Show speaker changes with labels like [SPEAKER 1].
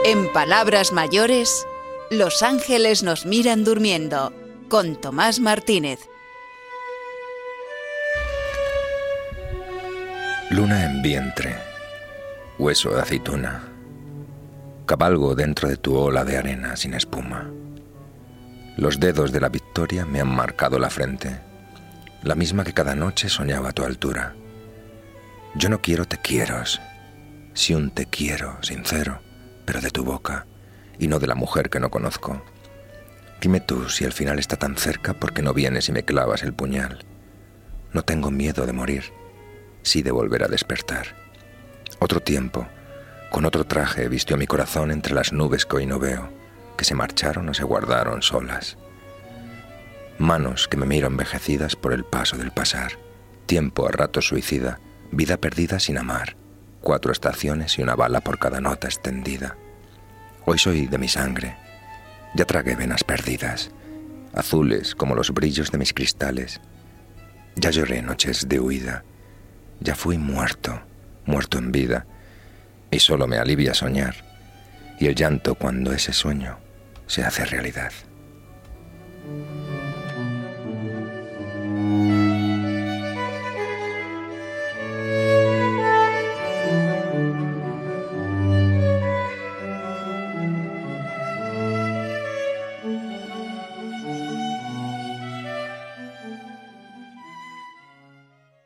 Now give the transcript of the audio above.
[SPEAKER 1] En palabras mayores, Los ángeles nos miran durmiendo, con Tomás Martínez.
[SPEAKER 2] Luna en vientre, hueso de aceituna, cabalgo dentro de tu ola de arena sin espuma. Los dedos de la victoria me han marcado la frente, la misma que cada noche soñaba a tu altura. Yo no quiero te quieros, sí un te quiero sincero, pero de tu boca y no de la mujer que no conozco. Dime tú si el final está tan cerca, porque no vienes y me clavas el puñal. No tengo miedo de morir, sí de volver a despertar. Otro tiempo, con otro traje, vistió mi corazón entre las nubes que hoy no veo, que se marcharon o se guardaron solas. Manos que me miro envejecidas por el paso del pasar, tiempo a ratos suicida, vida perdida sin amar, 4 estaciones y una bala por cada nota extendida. Hoy soy de mi sangre, ya tragué venas perdidas, azules como los brillos de mis cristales. Ya lloré noches de huida, ya fui muerto, muerto en vida, y solo me alivia soñar, y el llanto cuando ese sueño se hace realidad.